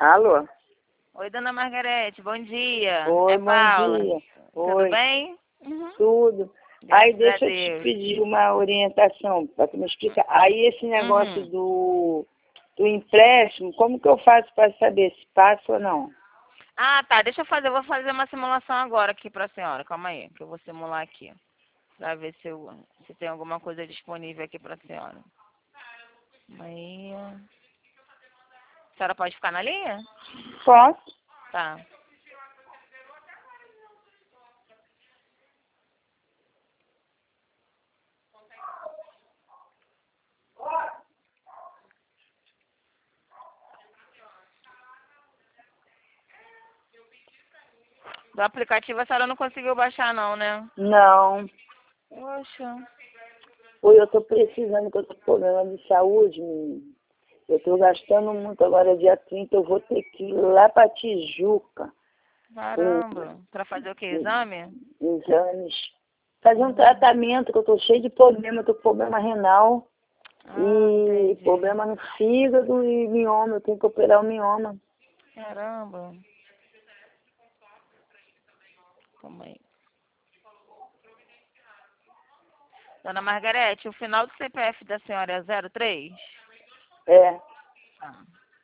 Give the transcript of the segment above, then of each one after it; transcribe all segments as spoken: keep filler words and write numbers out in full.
Alô? Oi, dona Margarete, bom dia. Oi, é bom Paula. dia. Tudo Oi, bem? Uhum. tudo. Graças Aí a deixa eu te Deus. pedir uma orientação para tu me explicar. Aí esse negócio Uhum. do, do empréstimo, como que eu faço para saber se passa ou não? Ah, tá. Deixa eu fazer. Eu vou fazer uma simulação agora aqui pra senhora. Calma aí, que eu vou simular aqui. Pra ver se, eu, se tem alguma coisa disponível aqui pra senhora. Aí. A senhora pode ficar na linha? Posso? Tá. Do aplicativo a senhora não conseguiu baixar, não, né? Não. Poxa. Oi, eu tô precisando, que eu tô com problema de saúde, menino. Eu tô gastando muito agora, dia trinta, eu vou ter que ir lá pra Tijuca com Caramba. Pra fazer o quê? Exame? exames. Fazer um Hum. tratamento, que eu tô cheio de problema, eu tô com problema renal. Ah, E entendi. problema no fígado e mioma, eu tenho que operar o mioma. Caramba. Calma aí. Dona Margarete, o final do C P F da senhora é zero três? É. Tá.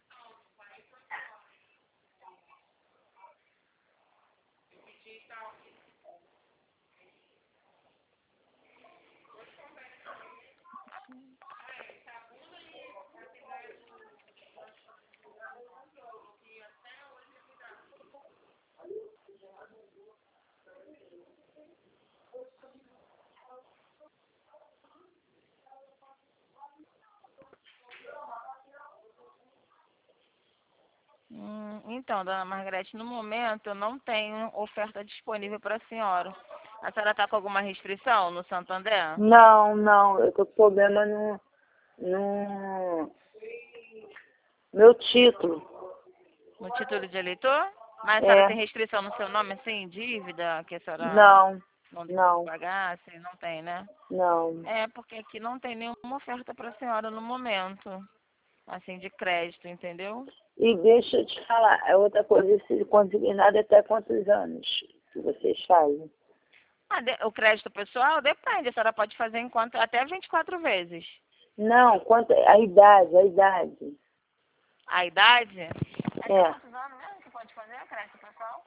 Hum, então, dona Margarete, no momento eu não tenho oferta disponível para a senhora. A senhora está com alguma restrição no Santander? Não, não, eu tô com problema no, no meu título. No título de eleitor? Mas a senhora É. tem restrição no seu nome, assim, dívida, que a senhora Não, não deve não, pagar, assim, não tem, né? não. É, porque aqui não tem nenhuma oferta para a senhora no momento, assim, de crédito, entendeu? E deixa eu te falar, é outra coisa, se conseguir nada até quantos anos que vocês fazem? Ah, de- o crédito pessoal depende, a senhora pode fazer em quanto, até vinte e quatro vezes. Não, quanto, a idade, a idade. A idade? Até É. quantos anos mesmo que pode fazer o crédito pessoal?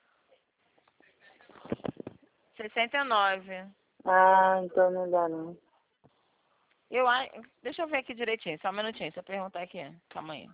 Sessenta e nove. Ah, então não dá não. Eu, a- deixa eu ver aqui direitinho, só um minutinho, deixa eu perguntar aqui. Calma aí.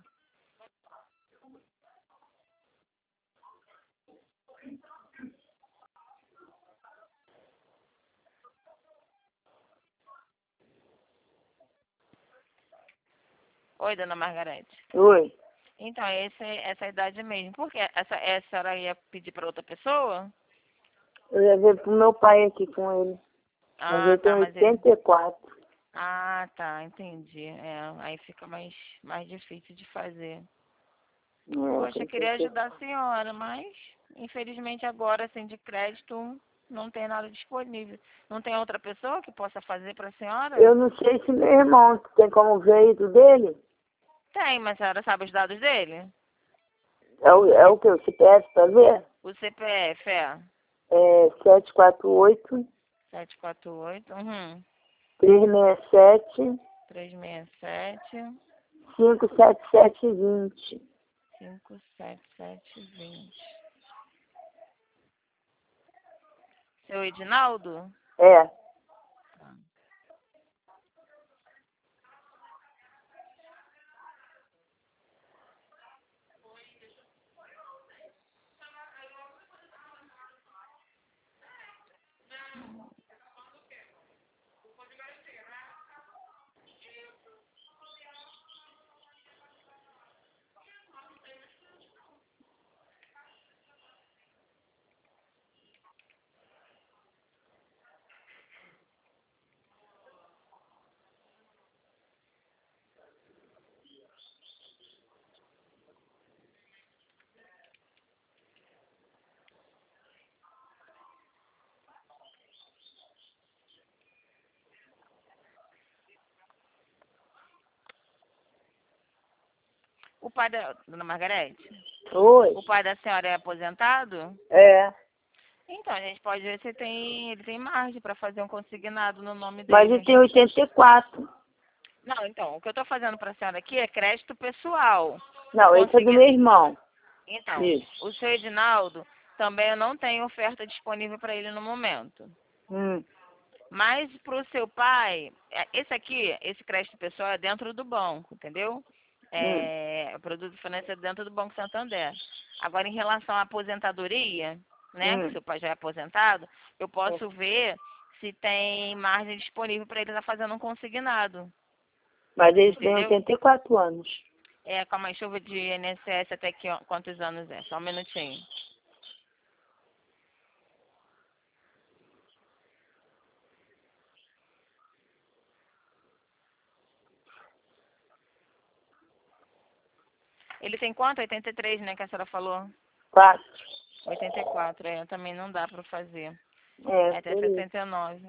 Oi, dona Margarete. Oi. Então, esse, essa é a idade mesmo. Por quê? Essa, essa senhora ia pedir para outra pessoa? Eu ia ver pro meu pai aqui com ele. Mas Ah, ele tem tá, mas ele... oitenta e quatro. Ah, tá, entendi. É, aí fica mais, mais difícil de fazer. É, Poxa, eu tem queria que ajudar a senhora, mas infelizmente agora, assim, de crédito, não tem nada disponível. Não tem outra pessoa que possa fazer para a senhora? Eu não sei se meu irmão tem como ver isso dele. Tem, mas a senhora sabe os dados dele? É o, é o que? O C P F para ver? O C P F é É sete quatro oito, sete quatro oito, uhum, três seis sete, três seis sete, cinco sete sete dois zero. cinco sete sete vinte. Seu Edinaldo? É. Tá. O pai da dona Margarete? Oi. O pai da senhora é aposentado? É. Então, a gente pode ver se tem, ele tem margem para fazer um consignado no nome Mas dele. ele tem oitenta e quatro. Não, então, o que eu estou fazendo para a senhora aqui é crédito pessoal. Não, esse é do Consigui... meu irmão. Então, Isso. o seu Edinaldo também eu não tenho oferta disponível para ele no momento. Hum. Mas para o seu pai, é, esse aqui, esse crédito pessoal é dentro do banco, entendeu? Hum. É produto financeiro dentro do Banco Santander. Agora, em relação à aposentadoria, né, que Hum. seu pai já é aposentado, eu posso ver se tem margem disponível para ele estar fazendo um consignado. Mas eles têm Entendeu? oitenta e quatro anos. É, com a chuva de I N S S até que, quantos anos é? Só um minutinho. Ele tem quanto? oitenta e três, né, que a senhora falou? Quatro. oitenta e quatro, é, também não dá para fazer. É, É até por isso. setenta e nove.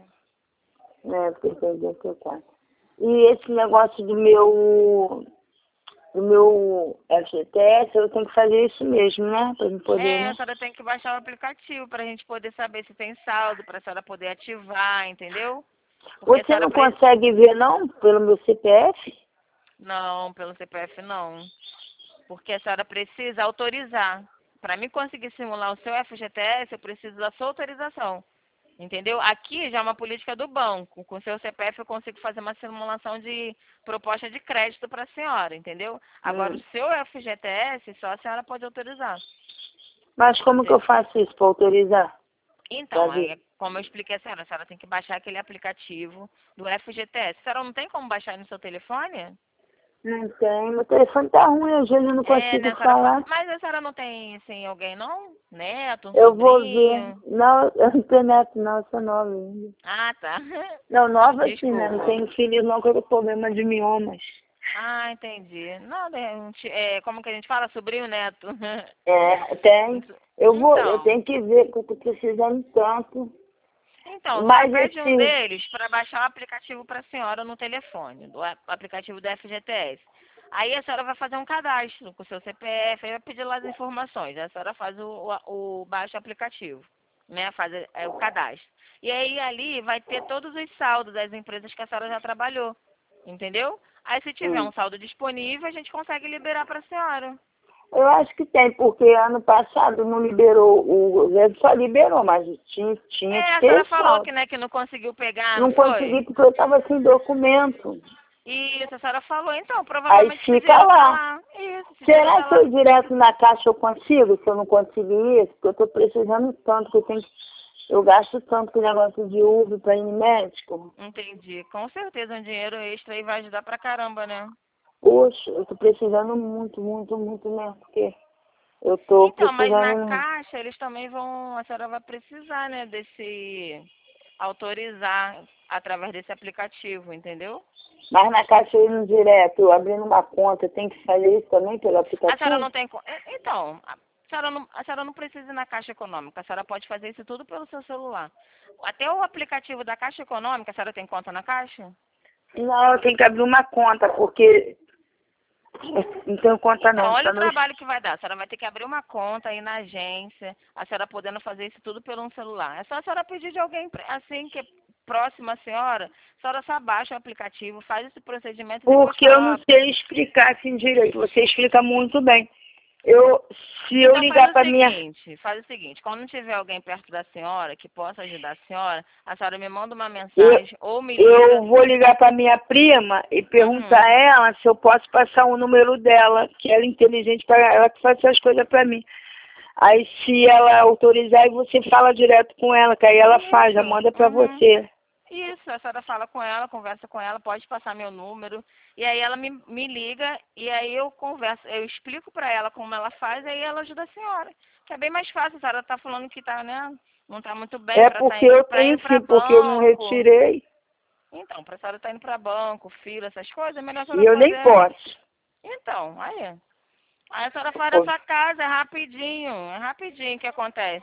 É, porque tem oitenta e quatro. E esse negócio do meu... Do meu F G T S, eu tenho que fazer isso mesmo, né? Pra eu poder, É, né? a senhora tem que baixar o aplicativo para a gente poder saber se tem saldo, para a senhora poder ativar, entendeu? Porque a Você senhora não pre... consegue ver, não? Pelo meu C P F? Não, pelo C P F não. Porque a senhora precisa autorizar. Para mim conseguir simular o seu F G T S, eu preciso da sua autorização. Entendeu? Aqui já é uma política do banco. Com o seu C P F eu consigo fazer uma simulação de proposta de crédito para a senhora, entendeu? Agora Hum. o seu F G T S só a senhora pode autorizar. Mas como que eu faço isso para autorizar? Pra Então, ver? aí, como eu expliquei a senhora, a senhora tem que baixar aquele aplicativo do F G T S. A senhora não tem como baixar no seu telefone? Não tem. Meu telefone tá ruim, às vezes eu não É, consigo né, a senhora fa... falar. Mas a senhora não tem, assim, alguém não? Neto, um Eu vou ver. sobrinho? Não, eu não tenho neto, não, eu sou nova ainda. Ah, tá. Não, nova assim, né? Não Desculpa. tenho filho não, que eu tenho problema de miomas. Ah, entendi. Não, de repente, é, como que a gente fala? Sobrinho neto. É, tem. Eu vou, eu Então, tenho que ver, que eu tô precisando tanto. então, a senhora Mas pede um esse, deles para baixar o aplicativo para a senhora no telefone, do a- aplicativo do F G T S. Aí a senhora vai fazer um cadastro com o seu C P F, aí vai pedir lá as informações. Aí a senhora faz o, o, o baixa aplicativo, né? Faz é, o cadastro. E aí ali vai ter todos os saldos das empresas que a senhora já trabalhou, entendeu? Aí se tiver hum, um saldo disponível, a gente consegue liberar para a senhora. eu acho que tem, porque ano passado não liberou, o governo só liberou, mas tinha, tinha É, que a senhora ter falou saldo. que, né, que não conseguiu pegar, não Não foi? consegui porque eu estava sem documento. Isso, a senhora falou. Então, Aí provavelmente se fica dirá tá lá. lá. Isso, se dirá Será tá que eu lá. ir direto na caixa eu consigo, se eu não conseguir isso? Porque eu estou precisando tanto, que eu tenho que... Eu gasto tanto com negócio de uva para ir no médico. Entendi. Com certeza um dinheiro extra aí vai ajudar pra caramba, né? Poxa, eu estou precisando muito, muito, muito mesmo, porque eu estou Então, mas na precisando... caixa eles também vão, a senhora vai precisar, né, desse autorizar através desse aplicativo, entendeu? Mas na caixa eu indo direto, eu abrindo uma conta, tem que fazer isso também pelo A senhora aplicativo? não tem. co- é, Então, a senhora não, a senhora não precisa ir na Caixa Econômica, a senhora pode fazer isso tudo pelo seu celular. Até o aplicativo da Caixa Econômica, a senhora tem conta na Caixa? Não, eu tenho que abrir uma conta, porque não tenho conta Então, não, olha só o no... trabalho que vai dar. A senhora vai ter que abrir uma conta aí na agência, a senhora podendo fazer isso tudo pelo um celular. É só a senhora pedir de alguém assim que é próximo à senhora, a senhora só baixa o aplicativo, faz esse procedimento e depois Porque eu não fala, ó, sei explicar assim direito, você explica muito bem. Eu, se eu então faz ligar o para minha... seguinte, faz o seguinte, quando tiver alguém perto da senhora que possa ajudar a senhora, a senhora me manda uma Eu, mensagem ou me eu liga. vou ligar para minha prima e perguntar a Uhum, ela se eu posso passar o número dela, que ela é inteligente para ela que faz essas coisas para mim. Aí se ela autorizar, você fala direto com ela, que aí ela faz, já isso, manda para uhum. você. Isso, a senhora fala com ela, conversa com ela, pode passar meu número, e aí ela me, me liga, e aí eu converso, eu explico pra ela como ela faz, e aí ela ajuda a senhora. Que é bem mais fácil, a senhora tá falando que tá, né, não tá muito bem É pra tá porque indo, eu pra tenho ir pra sim, porque eu não banco. retirei Então, pra senhora tá indo pra banco, fila, essas coisas, é melhor a e senhora eu nem fazer. posso. Então, aí. Aí a senhora faz da Pô, sua casa, é rapidinho, é rapidinho que acontece.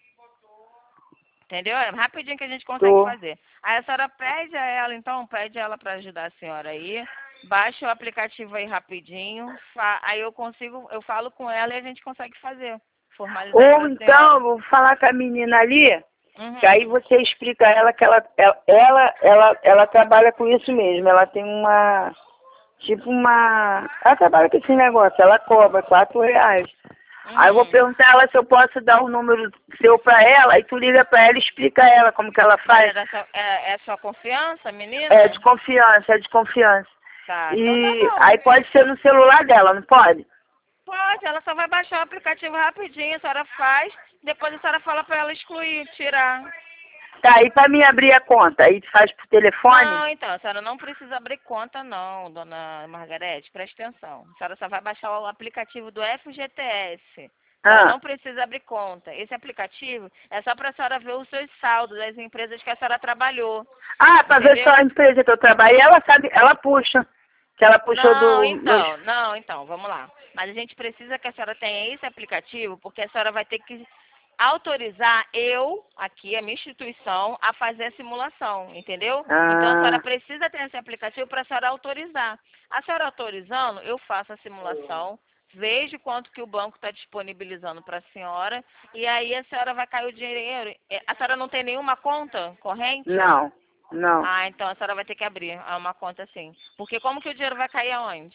Entendeu? É rapidinho que a gente consegue tô. fazer. Aí a senhora pede a ela, então, pede ela para ajudar a senhora aí. baixa o aplicativo aí rapidinho, fa- aí eu consigo, eu falo com ela e a gente consegue fazer. Formalizar Ou pra então, senhora. eu vou falar com a menina ali, Uhum. que aí você explica a ela que ela, ela, ela, ela, ela trabalha com isso mesmo. Ela tem uma, tipo uma... Ela trabalha com esse negócio, ela cobra quatro reais. Uhum. Aí eu vou perguntar ela se eu posso dar o número seu pra ela, aí tu liga pra ela e explica a ela como que ela Mas faz. é, da sua, é, é sua confiança, menina? É de confiança, é de confiança. Tá, então tá E bom. aí pode ser no celular dela, não pode? Pode, ela só vai baixar o aplicativo rapidinho, a senhora faz, depois a senhora fala pra ela excluir, tirar. Tá, e pra mim abrir a conta, aí faz por telefone? Não, então, a senhora não precisa abrir conta não, dona Margarete, preste atenção. A senhora só vai baixar o aplicativo do F G T S. A senhora Ah, não precisa abrir conta. Esse aplicativo é só pra senhora ver os seus saldos das empresas que a senhora trabalhou. ah pra ver só Entendeu? a empresa que eu trabalhei, ela sabe, ela puxa. Que ela puxou Não, do... então, Meus... não, então, vamos lá. Mas a gente precisa que a senhora tenha esse aplicativo, porque a senhora vai ter que autorizar eu, aqui, a minha instituição, a fazer a simulação, entendeu? Então a senhora Ah, precisa ter esse aplicativo para a senhora autorizar. A senhora autorizando, eu faço a simulação, vejo quanto que o banco está disponibilizando para a senhora, e aí a senhora vai cair o dinheiro. A senhora não tem nenhuma conta corrente? não, não. Ah, então a senhora vai ter que abrir uma conta sim. Porque como que o dinheiro vai cair aonde?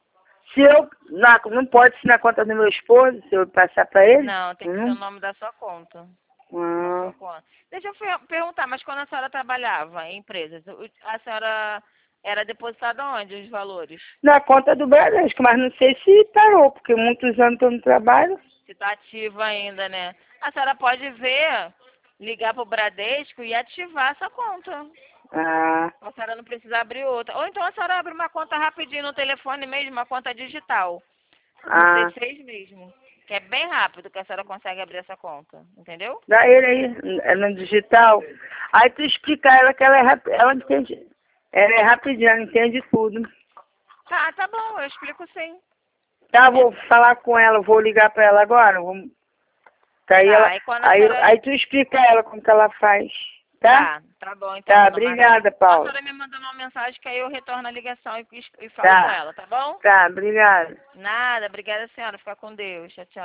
Se eu... Na, não pode ser na conta do meu esposo, se eu passar pra ele? Não, tem que ser o Hum? nome da sua conta. Na Ah, sua conta. Deixa eu fe- perguntar, mas quando a senhora trabalhava em empresas, o- a senhora era depositada onde os valores? na conta do Bradesco, mas não sei se parou, porque muitos anos que eu não trabalho. Se está ativa ainda, né? A senhora pode ver, ligar para o Bradesco e ativar essa conta. Ah, A senhora não precisa abrir outra. Ou então a senhora abre uma conta rapidinho no telefone mesmo, uma conta digital. No ah. C seis mesmo. Que é bem rápido que a senhora consegue abrir essa conta. Entendeu? Dá ele aí, é no digital. Aí tu explica a ela que ela é rap... ela entende. Ela é rapidinha, ela entende tudo. Tá, tá bom, eu explico sim. Tá, vou falar com ela, vou ligar pra ela agora. Vou... Tá, aí, Tá, ela... aí quando a aí, senhora... aí tu explica a ela como que ela faz. Tá? Tá, tá bom então, Tá, dona Margarida. obrigada, A Paula. senhora me manda uma mensagem que aí eu retorno a ligação e, e falo com Tá, ela, tá bom? tá, obrigada. Nada, obrigada senhora, fica com Deus. Tchau, tchau.